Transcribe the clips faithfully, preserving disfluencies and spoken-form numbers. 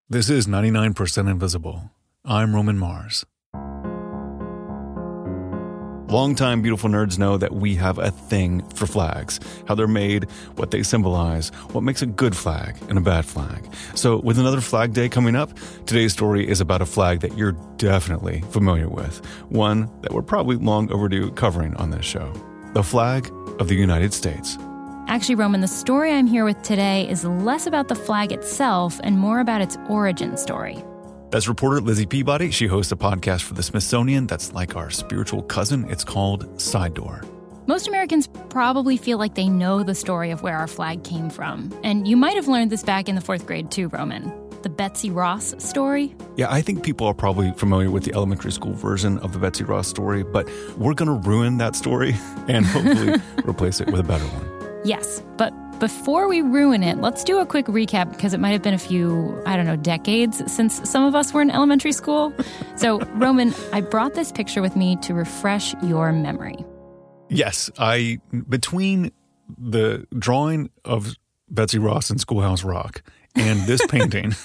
This is ninety-nine percent Invisible. I'm Roman Mars. Longtime beautiful nerds know that we have a thing for flags, how they're made, what they symbolize, what makes a good flag and a bad flag. So with another Flag Day coming up, today's story is about a flag that you're definitely familiar with, one that we're probably long overdue covering on this show, the flag of the United States. Actually, Roman, the story I'm here with today is less about the flag itself and more about its origin story. That's reporter Lizzie Peabody. She hosts a podcast for the Smithsonian that's like our spiritual cousin. It's called Side Door. Most Americans probably feel like they know the story of where our flag came from. And you might have learned this back in the fourth grade too, Roman. The Betsy Ross story. Yeah, I think people are probably familiar with the elementary school version of the Betsy Ross story, but we're going to ruin that story and hopefully replace it with a better one. Yes, but before we ruin it, let's do a quick recap because it might have been a few, I don't know, decades since some of us were in elementary school. So, Roman, I brought this picture with me to refresh your memory. Yes, I, between the drawing of Betsy Ross in Schoolhouse Rock and this painting,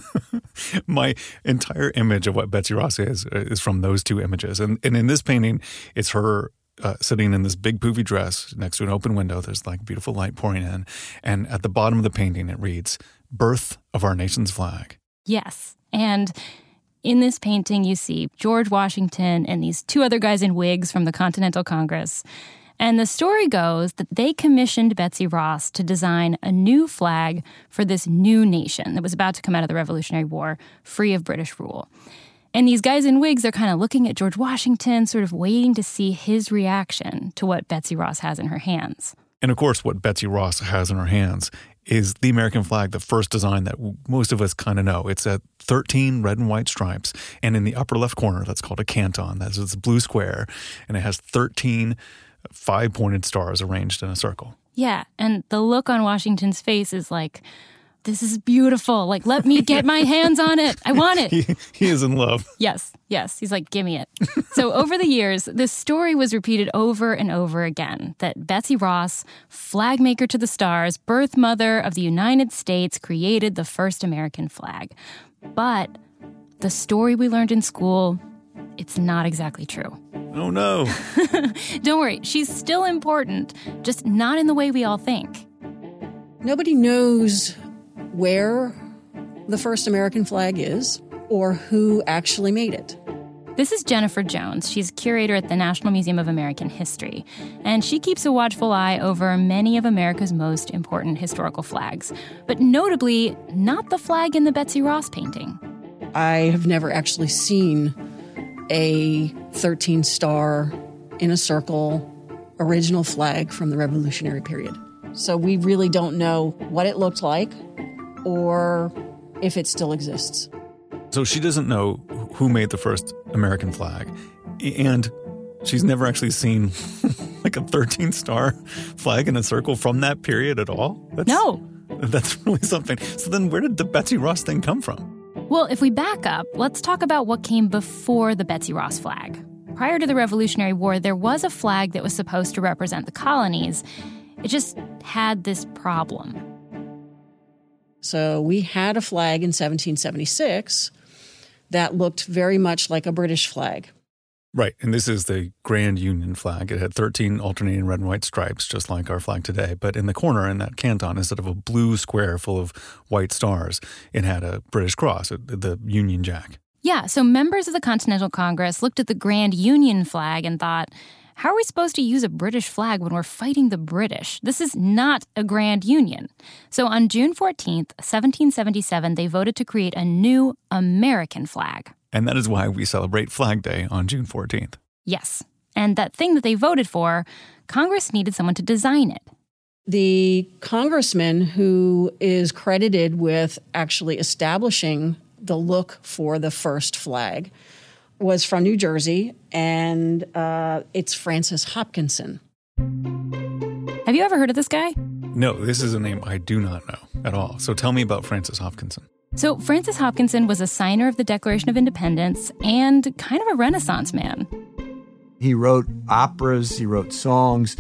my entire image of what Betsy Ross is is from those two images. And, and in this painting, it's her Uh, sitting in this big poofy dress next to an open window. There's like beautiful light pouring in. And at the bottom of the painting, it reads, "Birth of our nation's flag." Yes. And in this painting, you see George Washington and these two other guys in wigs from the Continental Congress. And the story goes that they commissioned Betsy Ross to design a new flag for this new nation that was about to come out of the Revolutionary War, free of British rule. And these guys in wigs are kind of looking at George Washington, sort of waiting to see his reaction to what Betsy Ross has in her hands. And of course, what Betsy Ross has in her hands is the American flag, the first design that most of us kind of know. It's at thirteen red and white stripes. And in the upper left corner, that's called a canton. That's this blue square. And it has thirteen five-pointed stars arranged in a circle. Yeah. And the look on Washington's face is like, this is beautiful. Like, let me get my hands on it. I want it. He, he is in love. Yes, yes. He's like, give me it. So over the years, this story was repeated over and over again that Betsy Ross, flag maker to the stars, birth mother of the United States, created the first American flag. But the story we learned in school, it's not exactly true. Oh, no. Don't worry. She's still important, just not in the way we all think. Nobody knows where the first American flag is or who actually made it. This is Jennifer Jones. She's curator at the National Museum of American History, and she keeps a watchful eye over many of America's most important historical flags, but notably not the flag in the Betsy Ross painting. I have never actually seen a thirteen-star in a circle original flag from the Revolutionary period. So we really don't know what it looked like or if it still exists. So she doesn't know who made the first American flag. And she's never actually seen like a thirteen-star flag in a circle from that period at all? That's, no. That's really something. So then where did the Betsy Ross thing come from? Well, if we back up, let's talk about what came before the Betsy Ross flag. Prior to the Revolutionary War, there was a flag that was supposed to represent the colonies. It just had this problem. So we had a flag in seventeen seventy-six that looked very much like a British flag. Right, and this is the Grand Union flag. It had thirteen alternating red and white stripes, just like our flag today. But in the corner, in that canton, instead of a blue square full of white stars, it had a British cross, the Union Jack. Yeah, so members of the Continental Congress looked at the Grand Union flag and thought, how are we supposed to use a British flag when we're fighting the British? This is not a Grand Union. So on June fourteenth, seventeen seventy-seven, they voted to create a new American flag. And that is why we celebrate Flag Day on June fourteenth. Yes. And that thing that they voted for, Congress needed someone to design it. The congressman who is credited with actually establishing the look for the first flag was from New Jersey, and uh, it's Francis Hopkinson. Have you ever heard of this guy? No, this is a name I do not know at all. So tell me about Francis Hopkinson. So Francis Hopkinson was a signer of the Declaration of Independence and kind of a Renaissance man. He wrote operas, he wrote songs,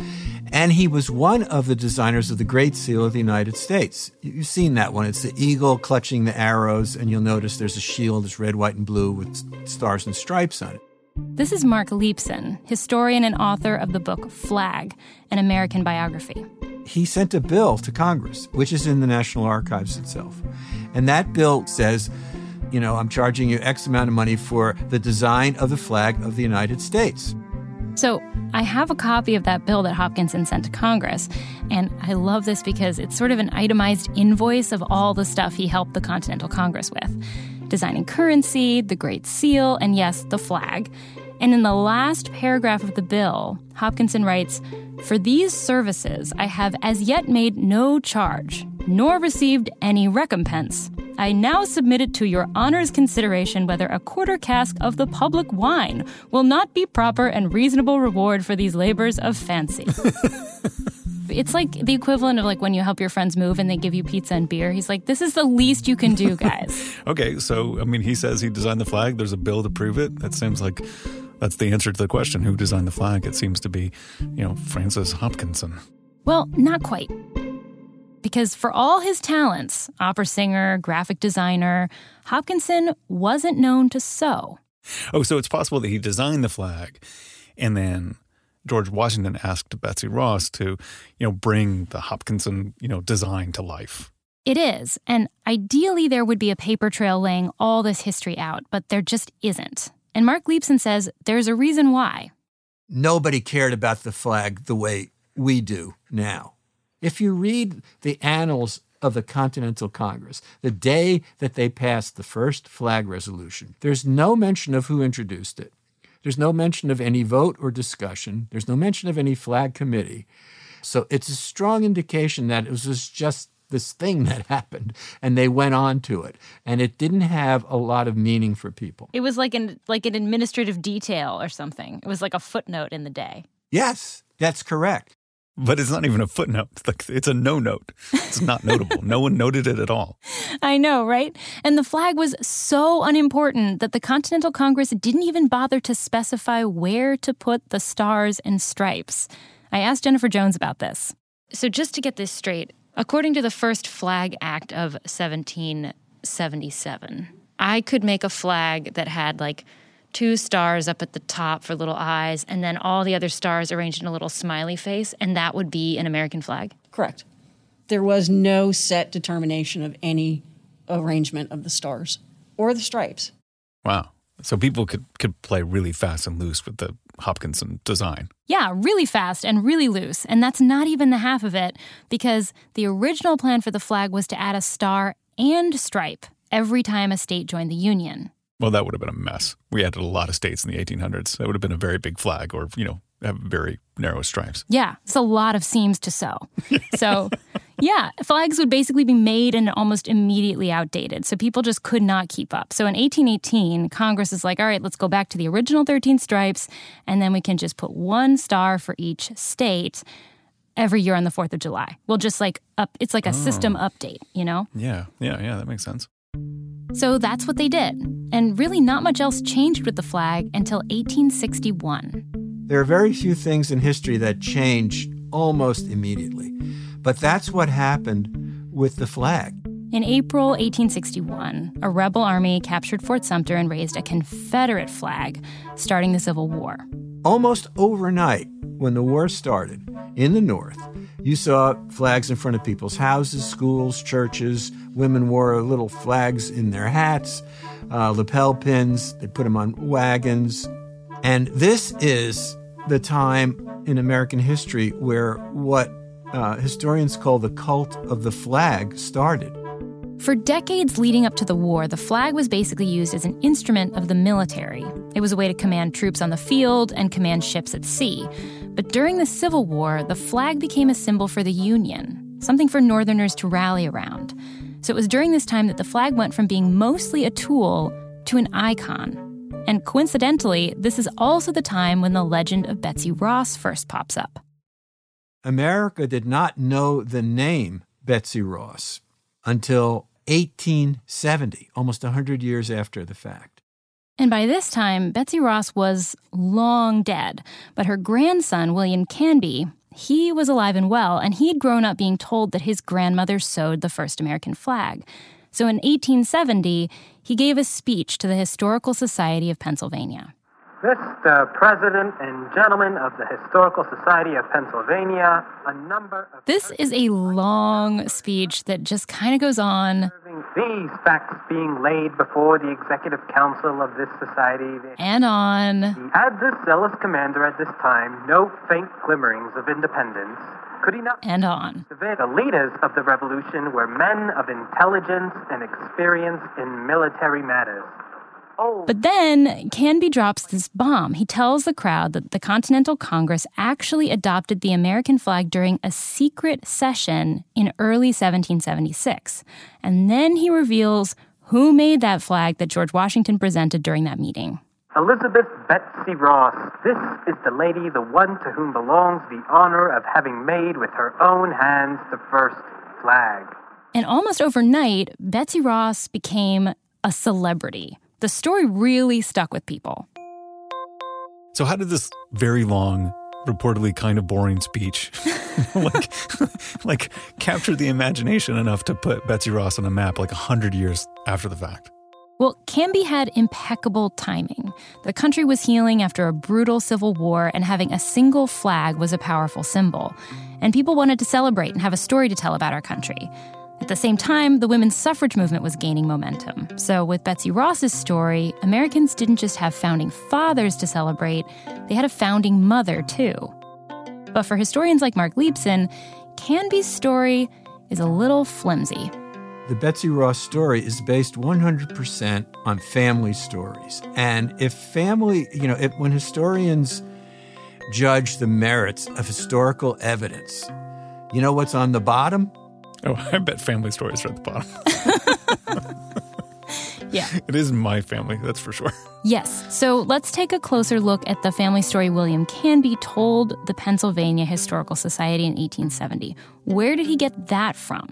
And he was one of the designers of the Great Seal of the United States. You've seen that one. It's the eagle clutching the arrows, and you'll notice there's a shield that's red, white, and blue with stars and stripes on it. This is Mark Leibson, historian and author of the book Flag, an American Biography. He sent a bill to Congress, which is in the National Archives itself. And that bill says, you know, I'm charging you X amount of money for the design of the flag of the United States. So I have a copy of that bill that Hopkinson sent to Congress, and I love this because it's sort of an itemized invoice of all the stuff he helped the Continental Congress with. Designing currency, the Great Seal, and yes, the flag. And in the last paragraph of the bill, Hopkinson writes, "For these services I have as yet made no charge, nor received any recompense. I now submit it to your honor's consideration whether a quarter cask of the public wine will not be proper and reasonable reward for these labors of fancy." It's like the equivalent of like when you help your friends move and they give you pizza and beer. He's like, this is the least you can do, guys. Okay, so, I mean, he says he designed the flag. There's a bill to prove it. That seems like that's the answer to the question. Who designed the flag? It seems to be, you know, Francis Hopkinson. Well, not quite. Because for all his talents, opera singer, graphic designer, Hopkinson wasn't known to sew. Oh, so it's possible that he designed the flag and then George Washington asked Betsy Ross to, you know, bring the Hopkinson, you know, design to life. It is. And ideally there would be a paper trail laying all this history out, but there just isn't. And Mark Leibson says there's a reason why. Nobody cared about the flag the way we do now. If you read the annals of the Continental Congress, the day that they passed the first flag resolution, there's no mention of who introduced it. There's no mention of any vote or discussion. There's no mention of any flag committee. So it's a strong indication that it was just this thing that happened, and they went on to it. And it didn't have a lot of meaning for people. It was like an like an administrative detail or something. It was like a footnote in the day. Yes, that's correct. But it's not even a footnote. Like, it's a no note. It's not notable. No one noted it at all. I know, right? And the flag was so unimportant that the Continental Congress didn't even bother to specify where to put the stars and stripes. I asked Jennifer Jones about this. So just to get this straight, according to the first Flag Act of seventeen seventy-seven, I could make a flag that had like two stars up at the top for little eyes, and then all the other stars arranged in a little smiley face, and that would be an American flag? Correct. There was no set determination of any arrangement of the stars or the stripes. Wow. So people could, could play really fast and loose with the Hopkinson design. Yeah, really fast and really loose. And that's not even the half of it, because the original plan for the flag was to add a star and stripe every time a state joined the Union. Well, that would have been a mess. We added a lot of states in the eighteen hundreds. That would have been a very big flag or, you know, have very narrow stripes. Yeah, it's a lot of seams to sew. So, yeah, flags would basically be made and almost immediately outdated. So people just could not keep up. So in eighteen eighteen, Congress is like, all right, let's go back to the original thirteen stripes, and then we can just put one star for each state every year on the fourth of July. We'll just like up, it's like a oh. system update, you know? Yeah, yeah, yeah, that makes sense. So that's what they did. And really not much else changed with the flag until eighteen sixty-one. There are very few things in history that change almost immediately. But that's what happened with the flag. In April eighteen sixty-one, a rebel army captured Fort Sumter and raised a Confederate flag, starting the Civil War. Almost overnight, when the war started, in the North, you saw flags in front of people's houses, schools, churches. Women wore little flags in their hats, uh, lapel pins. They put them on wagons. And this is the time in American history where what uh, historians call the cult of the flag started. For decades leading up to the war, the flag was basically used as an instrument of the military. It was a way to command troops on the field and command ships at sea. But during the Civil War, the flag became a symbol for the Union, something for Northerners to rally around. So it was during this time that the flag went from being mostly a tool to an icon. And coincidentally, this is also the time when the legend of Betsy Ross first pops up. America did not know the name Betsy Ross until eighteen seventy, almost one hundred years after the fact. And by this time, Betsy Ross was long dead, but her grandson, William Canby, he was alive and well, and he'd grown up being told that his grandmother sewed the first American flag. So in eighteen seventy, he gave a speech to the Historical Society of Pennsylvania. Mister President and gentlemen of the Historical Society of Pennsylvania, a number of... This is a long speech that just kind of goes on. These facts being laid before the Executive Council of this society. And on. Had this zealous commander at this time no faint glimmerings of independence, could he not... And on. The leaders of the revolution were men of intelligence and experience in military matters. But then Canby drops this bomb. He tells the crowd that the Continental Congress actually adopted the American flag during a secret session in early seventeen seventy-six. And then he reveals who made that flag that George Washington presented during that meeting. Elizabeth Betsy Ross. This is the lady, the one to whom belongs the honor of having made with her own hands the first flag. And almost overnight, Betsy Ross became a celebrity. The story really stuck with people. So how did this very long, reportedly kind of boring speech like, like capture the imagination enough to put Betsy Ross on a map like one hundred years after the fact? Well, Canby had impeccable timing. The country was healing after a brutal civil war, and having a single flag was a powerful symbol. And people wanted to celebrate and have a story to tell about our country. At the same time, the women's suffrage movement was gaining momentum. So with Betsy Ross's story, Americans didn't just have founding fathers to celebrate, they had a founding mother, too. But for historians like Mark Leibson, Canby's story is a little flimsy. The Betsy Ross story is based one hundred percent on family stories. And if family, you know, if, when historians judge the merits of historical evidence, you know what's on the bottom? Oh, I bet family stories are at the bottom. Yeah. It is my family, that's for sure. Yes. So let's take a closer look at the family story William Canby told the Pennsylvania Historical Society in eighteen seventy. Where did he get that from?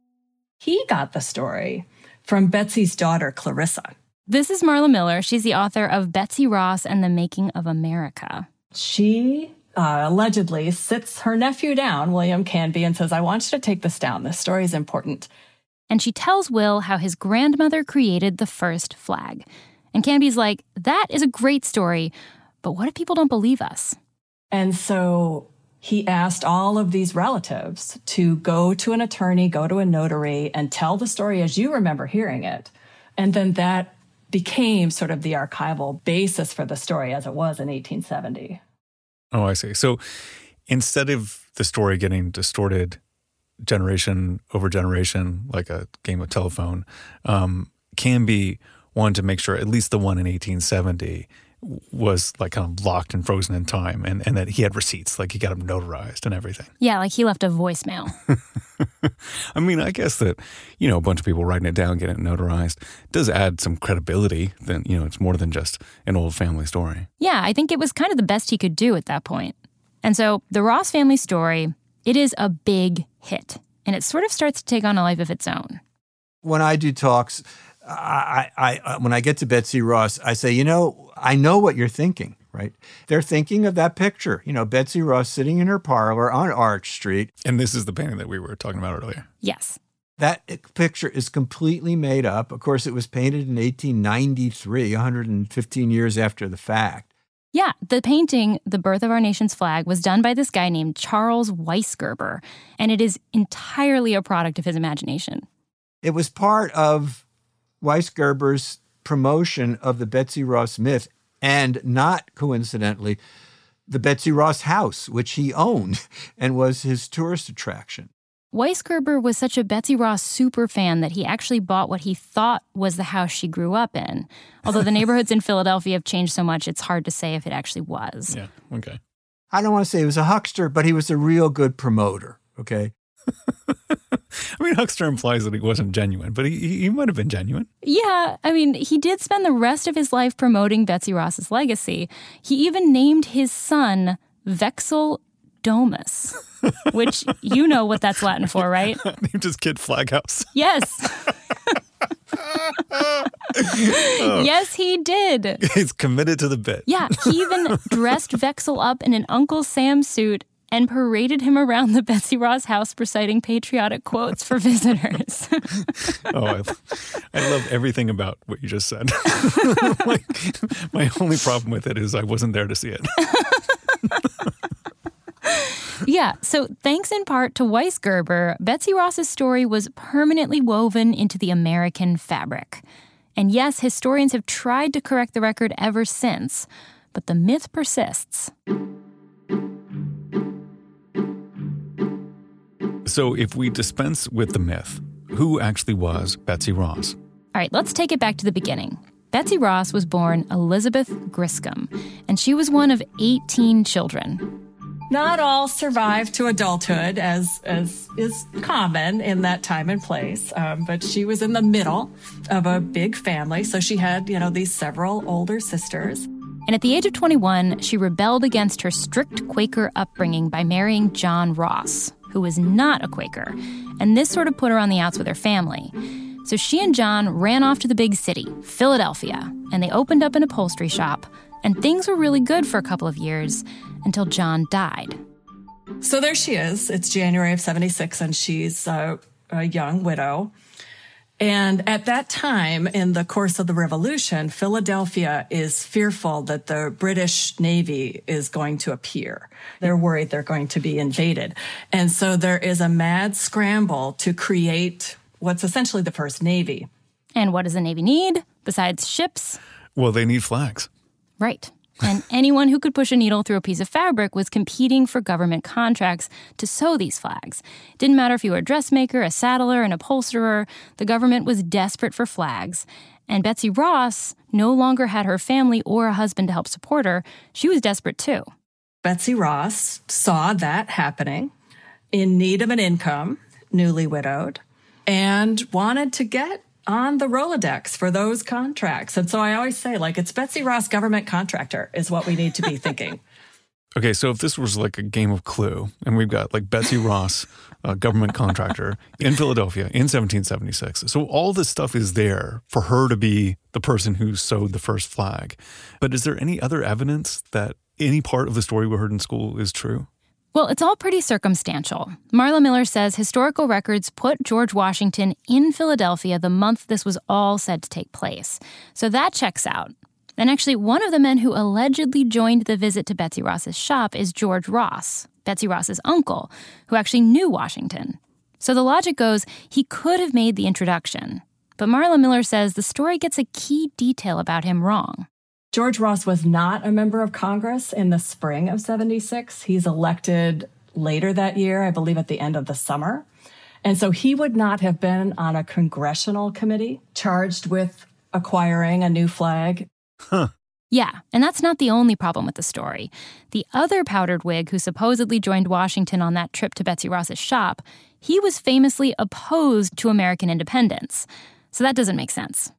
He got the story from Betsy's daughter, Clarissa. This is Marla Miller. She's the author of Betsy Ross and the Making of America. She uh, allegedly sits her nephew down, William Canby, and says, I want you to take this down. This story is important. And she tells Will how his grandmother created the first flag. And Canby's like, that is a great story, but what if people don't believe us? And so he asked all of these relatives to go to an attorney, go to a notary, and tell the story as you remember hearing it. And then that became sort of the archival basis for the story as it was in eighteen seventy. Oh, I see. So instead of the story getting distorted generation over generation, like a game of telephone, um, Canby wanted to make sure at least the one in eighteen seventy was like kind of locked and frozen in time, and, and that he had receipts, like he got them notarized and everything. Yeah, like he left a voicemail. I mean, I guess that, you know, a bunch of people writing it down, getting it notarized does add some credibility. Then, you know, it's more than just an old family story. Yeah, I think it was kind of the best he could do at that point. And so the Ross family story, it is a big hit, and it sort of starts to take on a life of its own. When I do talks, I, I, I, when I get to Betsy Ross, I say, you know, I know what you're thinking, right? They're thinking of that picture, you know, Betsy Ross sitting in her parlor on Arch Street. And this is the painting that we were talking about earlier. Yes. That picture is completely made up. Of course, it was painted in eighteen ninety-three, one hundred fifteen years after the fact. Yeah, the painting, The Birth of Our Nation's Flag, was done by this guy named Charles Weisgerber, and it is entirely a product of his imagination. It was part of Weisgerber's promotion of the Betsy Ross myth, and not coincidentally, the Betsy Ross house, which he owned and was his tourist attraction. Weisgerber was such a Betsy Ross super fan that he actually bought what he thought was the house she grew up in. Although the neighborhoods in Philadelphia have changed so much, it's hard to say if it actually was. Yeah, okay. I don't want to say he was a huckster, but he was a real good promoter, okay? I mean, huckster implies that he wasn't genuine, but he, he might have been genuine. Yeah, I mean, he did spend the rest of his life promoting Betsy Ross's legacy. He even named his son Vexel Domus, which you know what that's Latin for, right? Named his kid Flaghouse. Yes. Oh. Yes, he did. He's committed to the bit. Yeah, he even dressed Vexel up in an Uncle Sam suit and paraded him around the Betsy Ross house reciting patriotic quotes for visitors. Oh, I, I love everything about what you just said. Like, my only problem with it is I wasn't there to see it. Yeah, so thanks in part to Weisgerber, Betsy Ross's story was permanently woven into the American fabric. And yes, historians have tried to correct the record ever since, but the myth persists. So if we dispense with the myth, who actually was Betsy Ross? All right, let's take it back to the beginning. Betsy Ross was born Elizabeth Griscom, and she was one of eighteen children. Not all survived to adulthood, as as is common in that time and place. Um, but she was in the middle of a big family, so she had, you know, these several older sisters. And at the age of twenty-one, she rebelled against her strict Quaker upbringing by marrying John Ross, who was not a Quaker. And this sort of put her on the outs with her family. So she and John ran off to the big city, Philadelphia, and they opened up an upholstery shop. And things were really good for a couple of years until John died. So there she is. It's January of seventy-six, and she's a, a young widow. And at that time, in the course of the Revolution, Philadelphia is fearful that the British Navy is going to appear. They're worried they're going to be invaded. And so there is a mad scramble to create what's essentially the first Navy. And what does the Navy need besides ships? Well, they need flags. Right. And anyone who could push a needle through a piece of fabric was competing for government contracts to sew these flags. It didn't matter if you were a dressmaker, a saddler, an upholsterer. The government was desperate for flags. And Betsy Ross no longer had her family or a husband to help support her. She was desperate too. Betsy Ross saw that happening, in need of an income, newly widowed, and wanted to get on the Rolodex for those contracts. And so I always say, like, it's Betsy Ross government contractor is what we need to be thinking. Okay, so if this was like a game of Clue, and we've got like Betsy Ross, uh, government contractor in Philadelphia in seventeen seventy-six. So all this stuff is there for her to be the person who sewed the first flag. But is there any other evidence that any part of the story we heard in school is true? Well, it's all pretty circumstantial. Marla Miller says historical records put George Washington in Philadelphia the month this was all said to take place. So that checks out. And actually, one of the men who allegedly joined the visit to Betsy Ross's shop is George Ross, Betsy Ross's uncle, who actually knew Washington. So the logic goes he could have made the introduction. But Marla Miller says the story gets a key detail about him wrong. George Ross was not a member of Congress in the spring of seventy-six. He's elected later that year, I believe at the end of the summer. And so he would not have been on a congressional committee charged with acquiring a new flag. Huh. Yeah, and that's not the only problem with the story. The other powdered wig who supposedly joined Washington on that trip to Betsy Ross's shop, he was famously opposed to American independence. So that doesn't make sense.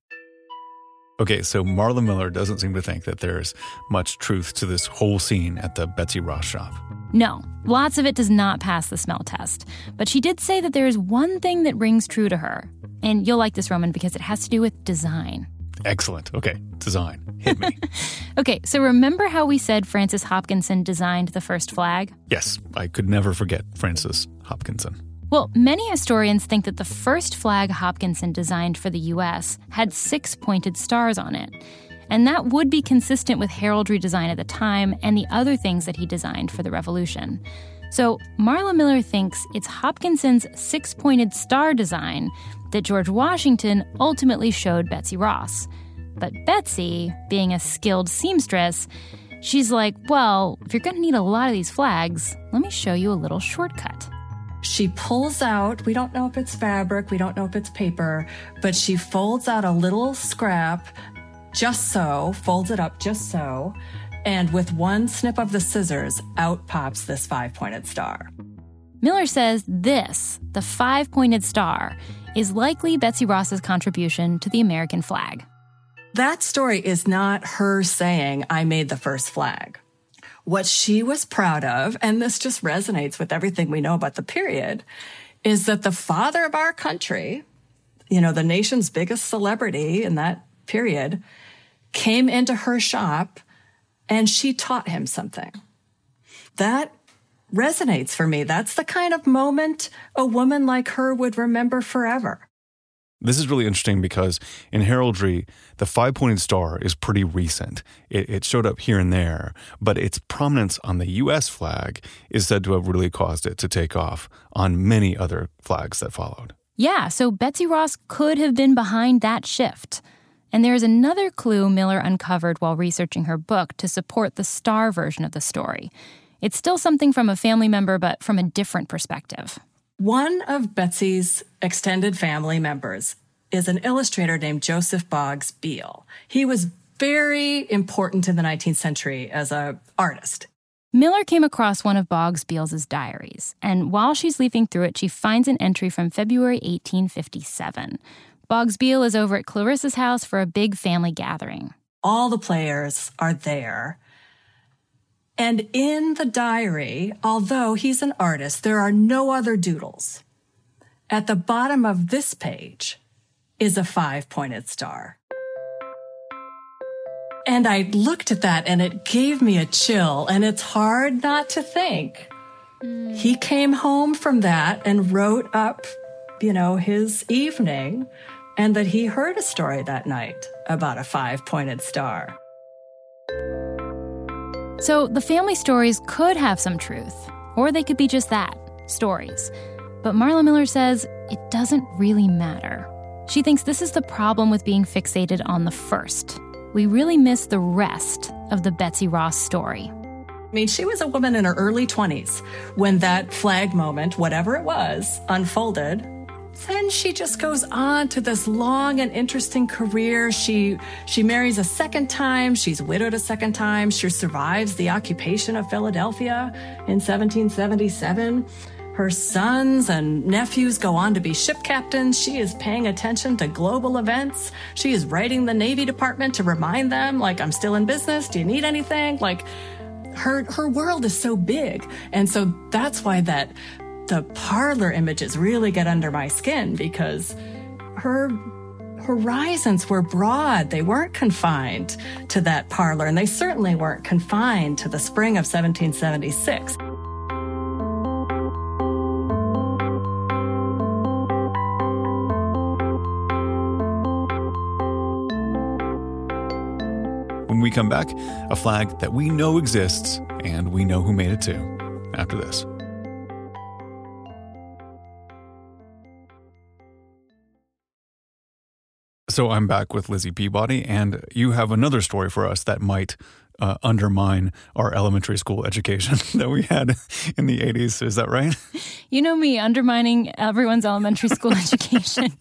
Okay, so Marla Miller doesn't seem to think that there's much truth to this whole scene at the Betsy Ross shop. No, lots of it does not pass the smell test. But she did say that there is one thing that rings true to her. And you'll like this, Roman, because it has to do with design. Excellent. Okay, design. Hit me. Okay, so remember how we said Francis Hopkinson designed the first flag? Yes, I could never forget Francis Hopkinson. Well, many historians think that the first flag Hopkinson designed for the U S had six pointed stars on it. And that would be consistent with heraldry design at the time and the other things that he designed for the Revolution. So Marla Miller thinks it's Hopkinson's six-pointed star design that George Washington ultimately showed Betsy Ross. But Betsy, being a skilled seamstress, she's like, well, if you're going to need a lot of these flags, let me show you a little shortcut. She pulls out, we don't know if it's fabric, we don't know if it's paper, but she folds out a little scrap, just so, folds it up just so, and with one snip of the scissors, out pops this five-pointed star. Miller says this, the five-pointed star, is likely Betsy Ross's contribution to the American flag. That story is not her saying, I made the first flag. What she was proud of, and this just resonates with everything we know about the period, is that the father of our country, you know, the nation's biggest celebrity in that period, came into her shop and she taught him something. That resonates for me. That's the kind of moment a woman like her would remember forever. This is really interesting because in heraldry, the five-pointed star is pretty recent. It, it showed up here and there, but its prominence on the U S flag is said to have really caused it to take off on many other flags that followed. Yeah, so Betsy Ross could have been behind that shift. And there's another clue Miller uncovered while researching her book to support the star version of the story. It's still something from a family member, but from a different perspective. One of Betsy's extended family members is an illustrator named Joseph Boggs Beale. He was very important in the nineteenth century as an artist. Miller came across one of Boggs Beale's diaries, and while she's leafing through it, she finds an entry from February eighteen fifty-seven. Boggs Beale is over at Clarissa's house for a big family gathering. All the players are there. And in the diary, although he's an artist, there are no other doodles. At the bottom of this page is a five-pointed star. And I looked at that and it gave me a chill, and it's hard not to think. Mm. He came home from that and wrote up, you know, his evening, and that he heard a story that night about a five-pointed star. So the family stories could have some truth, or they could be just that, stories. But Marla Miller says it doesn't really matter. She thinks this is the problem with being fixated on the first. We really miss the rest of the Betsy Ross story. I mean, she was a woman in her early twenties when that flag moment, whatever it was, unfolded. Then she just goes on to this long and interesting career. She she marries a second time. She's widowed a second time. She survives the occupation of Philadelphia in seventeen seventy-seven. Her sons and nephews go on to be ship captains. She is paying attention to global events. She is writing the Navy Department to remind them, like, I'm still in business. Do you need anything? Like, her her world is so big. And so that's why that the parlor images really get under my skin, because her horizons were broad. They weren't confined to that parlor, and they certainly weren't confined to the spring of seventeen seventy-six. When we come back, a flag that we know exists and we know who made it too. After this. So I'm back with Lizzie Peabody, and you have another story for us that might uh, undermine our elementary school education that we had in the eighties. Is that right? You know me, undermining everyone's elementary school education,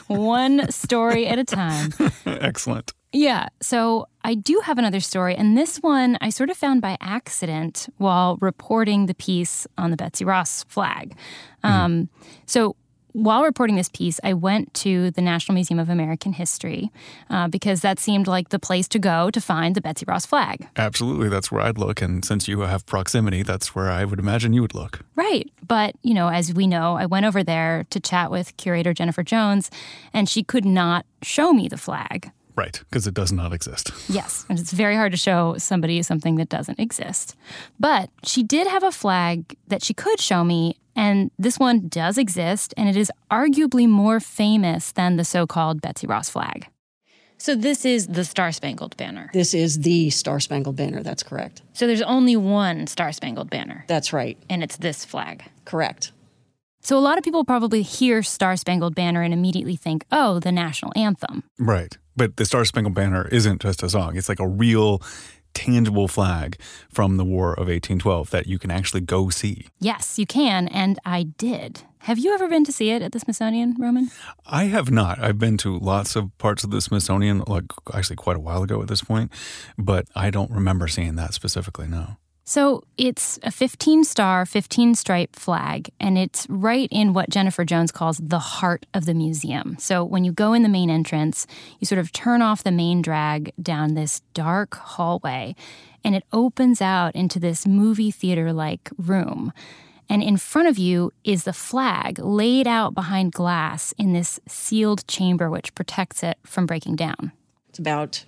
one story at a time. Excellent. Yeah, so I do have another story, and this one I sort of found by accident while reporting the piece on the Betsy Ross flag. Mm-hmm. Um, so while reporting this piece, I went to the National Museum of American History uh, because that seemed like the place to go to find the Betsy Ross flag. Absolutely. That's where I'd look. And since you have proximity, that's where I would imagine you would look. Right. But, you know, as we know, I went over there to chat with curator Jennifer Jones, and she could not show me the flag. Right, because it does not exist. Yes, and it's very hard to show somebody something that doesn't exist. But she did have a flag that she could show me, and this one does exist, and it is arguably more famous than the so-called Betsy Ross flag. So this is the Star-Spangled Banner. This is the Star-Spangled Banner, that's correct. So there's only one Star-Spangled Banner. That's right. And it's this flag. Correct. So a lot of people probably hear Star-Spangled Banner and immediately think, oh, the national anthem. Right. But the Star-Spangled Banner isn't just a song. It's like a real, tangible flag from the War of eighteen twelve that you can actually go see. Yes, you can, and I did. Have you ever been to see it at the Smithsonian, Roman? I have not. I've been to lots of parts of the Smithsonian, like actually quite a while ago at this point, but I don't remember seeing that specifically, no. So it's a fifteen-star, fifteen-stripe flag, and it's right in what Jennifer Jones calls the heart of the museum. So when you go in the main entrance, you sort of turn off the main drag down this dark hallway, and it opens out into this movie theater-like room. And in front of you is the flag laid out behind glass in this sealed chamber which protects it from breaking down. It's about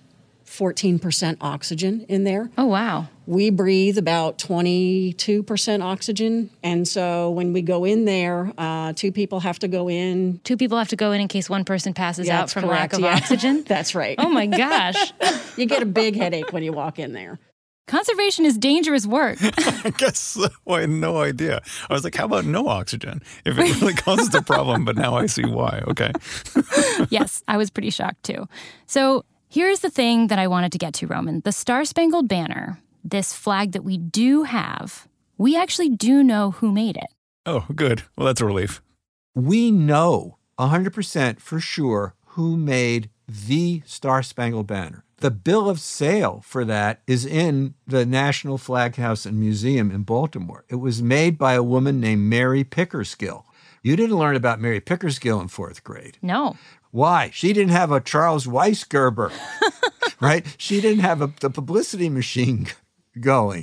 fourteen percent oxygen in there. Oh, wow. We breathe about twenty-two percent oxygen. And so when we go in there, uh, two people have to go in. Two people have to go in in case one person passes Yeah, out that's from correct, lack of yeah. oxygen? That's right. Oh, my gosh. You get a big headache when you walk in there. Conservation is dangerous work. I guess so. I had no idea. I was like, how about no oxygen? If it really causes a problem, but now I see why. Okay. Yes, I was pretty shocked too. So here's the thing that I wanted to get to, Roman. The Star-Spangled Banner, this flag that we do have, we actually do know who made it. Oh, good. Well, that's a relief. We know one hundred percent for sure who made the Star-Spangled Banner. The bill of sale for that is in the National Flag House and Museum in Baltimore. It was made by a woman named Mary Pickersgill. You didn't learn about Mary Pickersgill in fourth grade. No. Why? She didn't have a Charles Weisgerber, right? She didn't have a, the publicity machine going.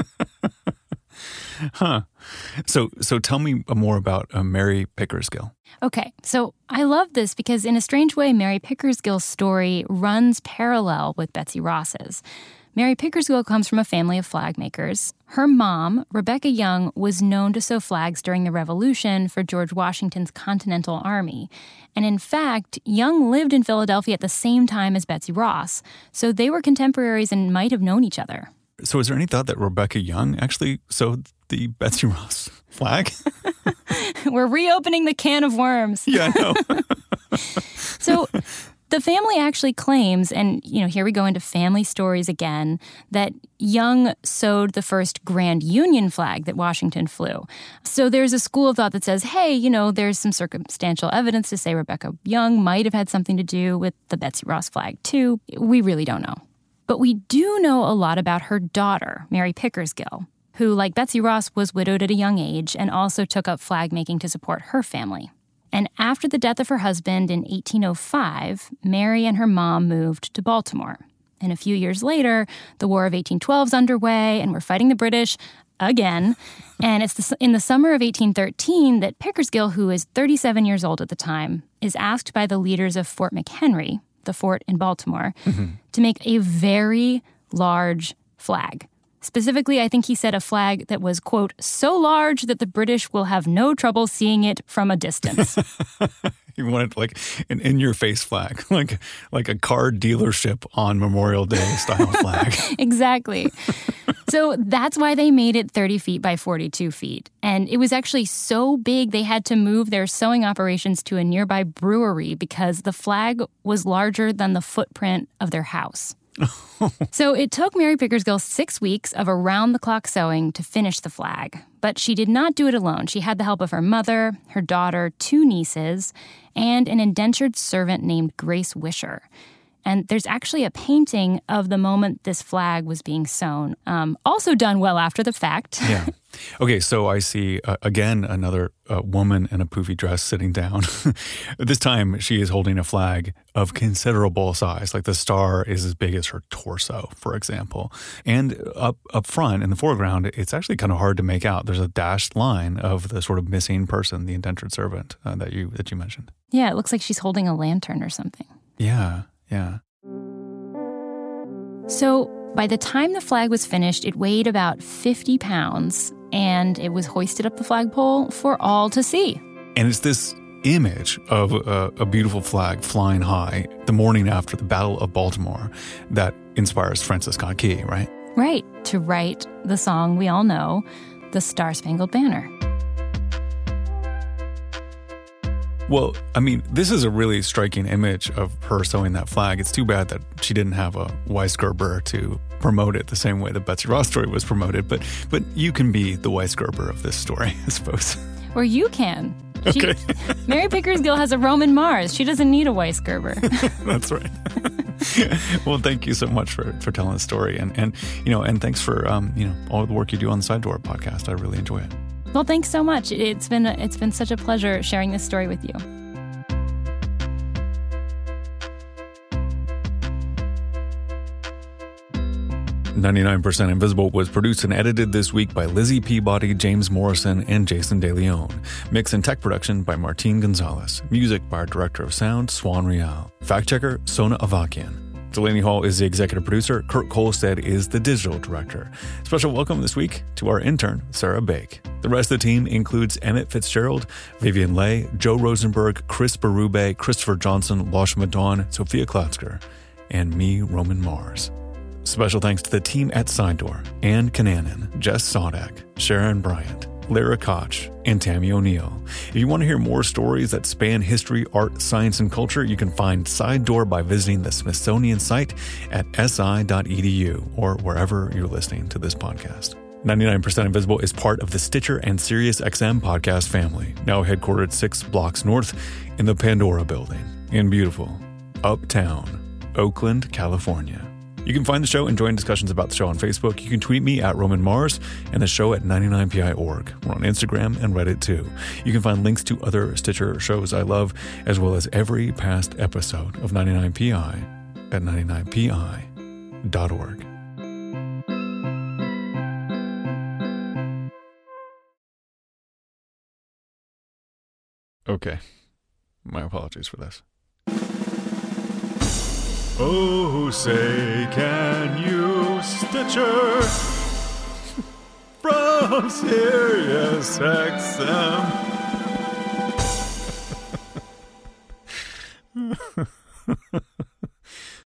Huh. So so tell me more about uh, Mary Pickersgill. Okay, so I love this because in a strange way, Mary Pickersgill's story runs parallel with Betsy Ross's. Mary Pickersgill comes from a family of flag makers. Her mom, Rebecca Young, was known to sew flags during the Revolution for George Washington's Continental Army. And in fact, Young lived in Philadelphia at the same time as Betsy Ross, so they were contemporaries and might have known each other. So is there any thought that Rebecca Young actually sewed the Betsy Ross flag? We're reopening the can of worms. Yeah, I know. So the family actually claims, and you know, here we go into family stories again, that Young sewed the first Grand Union flag that Washington flew. So there's a school of thought that says, hey, you know, there's some circumstantial evidence to say Rebecca Young might have had something to do with the Betsy Ross flag too. We really don't know. But we do know a lot about her daughter, Mary Pickersgill, who, like Betsy Ross, was widowed at a young age and also took up flag making to support her family. And after the death of her husband in eighteen oh five, Mary and her mom moved to Baltimore. And a few years later, the War of eighteen twelve is underway, and we're fighting the British again. And it's the, in the summer of eighteen thirteen that Pickersgill, who is thirty-seven years old at the time, is asked by the leaders of Fort McHenry, the fort in Baltimore, mm-hmm. to make a very large flag. Specifically, I think he said a flag that was, quote, so large that the British will have no trouble seeing it from a distance. You wanted like an in-your-face flag, like like a car dealership on Memorial Day style flag. Exactly. So that's why they made it thirty feet by forty-two feet. And it was actually so big they had to move their sewing operations to a nearby brewery because the flag was larger than the footprint of their house. So it took Mary Pickersgill six weeks of around-the-clock sewing to finish the flag. But she did not do it alone. She had the help of her mother, her daughter, two nieces, and an indentured servant named Grace Wisher. And there's actually a painting of the moment this flag was being sewn, um, also done well after the fact. Yeah. Okay, so I see, uh, again, another uh, woman in a poofy dress sitting down. This time, she is holding a flag of considerable size. Like the star is as big as her torso, for example. And up up front in the foreground, it's actually kind of hard to make out. There's a dashed line of the sort of missing person, the indentured servant uh, that you that you mentioned. Yeah, it looks like she's holding a lantern or something. Yeah, yeah. So by the time the flag was finished, it weighed about fifty pounds, and it was hoisted up the flagpole for all to see. And it's this image of a, a beautiful flag flying high the morning after the Battle of Baltimore that inspires Francis Scott Key, right? Right, to write the song we all know, The Star-Spangled Banner. Well, I mean, this is a really striking image of her sewing that flag. It's too bad that she didn't have a Weisgerber to promote it the same way the Betsy Ross story was promoted. But but you can be the Weisgerber of this story, I suppose. Or you can. She, Okay. Mary Pickersgill has a Roman Mars. She doesn't need a Weisgerber. That's right. Well, thank you so much for, for telling the story. And, and, you know, and thanks for, um, you know, all the work you do on the Side Door podcast. I really enjoy it. Well, thanks so much. It's been it's been such a pleasure sharing this story with you. ninety-nine percent Invisible was produced and edited this week by Lizzie Peabody, James Morrison, and Jason DeLeon. Mix and tech production by Martin Gonzalez. Music by our director of sound, Swan Real. Fact checker, Sona Avakian. Delaney Hall is the executive producer. Kurt Kolstad is the digital director. Special welcome this week to our intern, Sarah Bake. The rest of the team includes Emmett Fitzgerald, Vivian Leigh, Joe Rosenberg, Chris Berube, Christopher Johnson, Losh Madon, Sophia Klatzker, and me, Roman Mars. Special thanks to the team at Sidedoor, Ann Cananan, Jess Sodak, Sharon Bryant, Lara Koch, and Tammy O'Neill. If you want to hear more stories that span history, art, science, and culture, you can find Side Door by visiting the Smithsonian site at s i dot e d u or wherever you're listening to this podcast. ninety-nine percent Invisible is part of the Stitcher and SiriusXM podcast family, now headquartered six blocks north in the Pandora Building in beautiful Uptown, Oakland, California. You can find the show and join discussions about the show on Facebook. You can tweet me at Roman Mars and the show at ninety-nine P I dot org. We're on Instagram and Reddit too. You can find links to other Stitcher shows I love, as well as every past episode of ninety-nine P I at ninety-nine P I dot org. Okay. My apologies for this. Oh, say, can you Stitcher from Sirius X M?